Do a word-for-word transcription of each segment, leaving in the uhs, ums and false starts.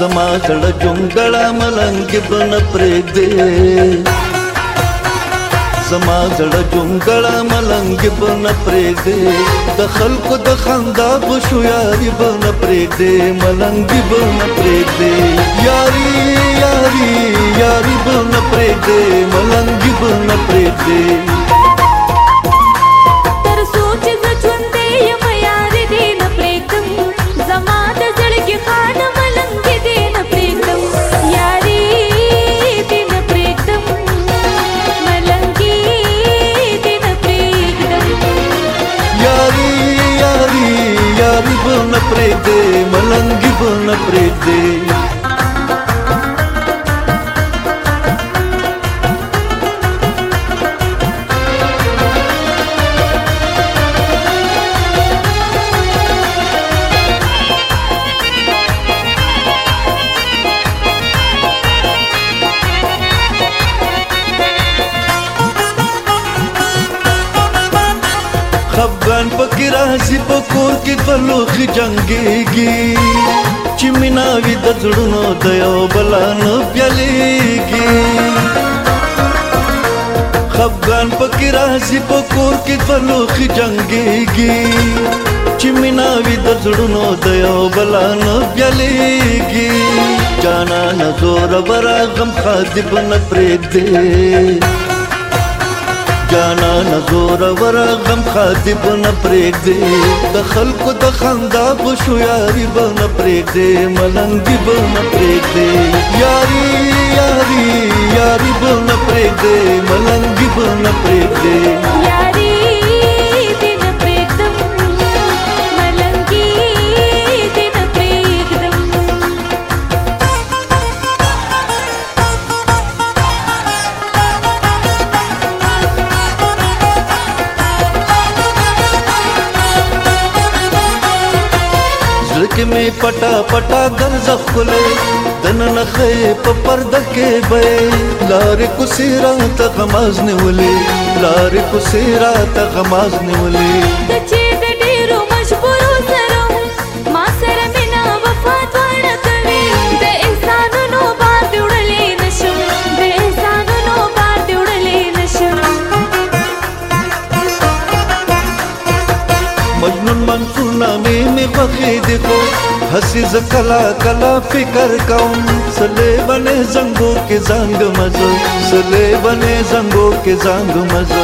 زما زړه جونګړه ملنګ بن پرېږدې زما زړه جونګړه ملنګ بن پرېږدې د خلکو د خندا بشو یاري بن پرېږدې ملنګ بن پرېږدې یاري یاري یاري بن پرېږدې ملنګ بن پرېږدې پرېږدې ملنګ بن پرېږدې خفګان پکې راځي په کور کې بلوخي جنګېږي چې مینه وي د زړونو د یو بل نه پیلېږي خفګان پکې راځي په کور کې بلوخي جنګېږي چې مینه وي د زړونو د یو بل نه پیلېږي جانانه زوروره غم خادب نه پرېږدې جانانه زوروره غم خادب نه پرېږدې د خلکو د خندا بشو یاري به نه پرېږدې ملنګ به نه پرېږدې یاري یاري یاري به نه پرېږدې ملنګ به نه پرېږدې زړه مې پټا پټا ګرځه ښکلې دننه ښې په پرده کې به لارې کوڅې راته غماز نیولې لارې کوڅې راته غماز نیولې مجنون منصور نامې مې خوښې دي خو هسې زه کله کله فکر کوم سلې بنې زنګو کې زنګ مزه سلې بنې زنګو کې زنګ مزه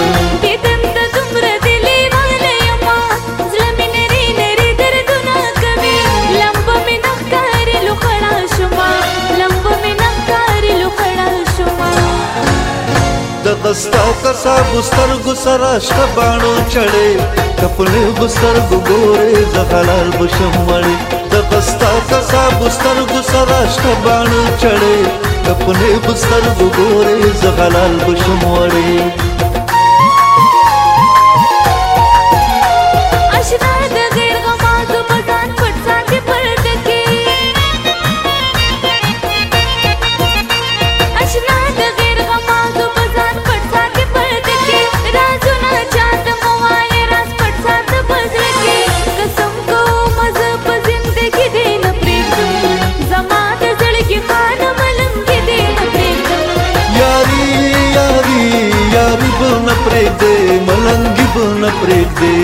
دغستا کسابو سترګو سره شته باڼو چړې کپلې بسترګو ګورې زغلال بشم مړې دغستا کسابو سترګو سره شته باڼو چړې کپلې بسترګو ګورې زغلال بشم مړې پرېږدې ملنګ به نه پرېږدې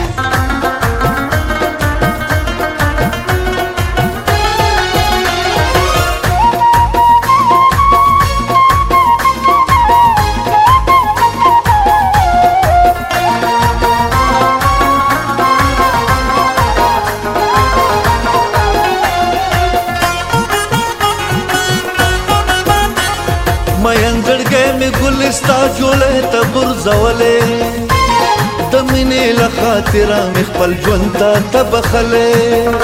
مین زړګی مې ګلستا جوړې ته غورځولې د مینې له خاطره مې خپل ژوند ته ته بخلې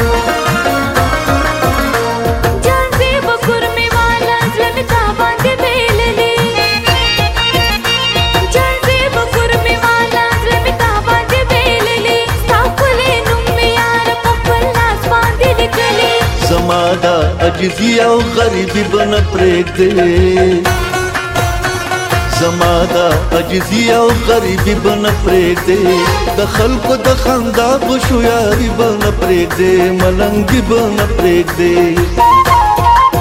زما دا عجزي او غریبي به نه پرېږدې زما دا عجزي او غریبي به نه پرېږدې د خلکو د خندا بشو یاري به نه پرېږدې ملنګي به نه پرېږدې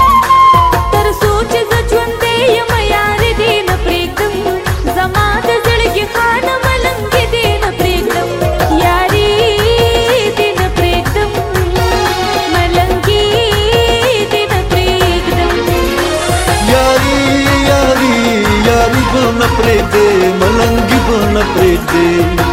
نه پرېږدې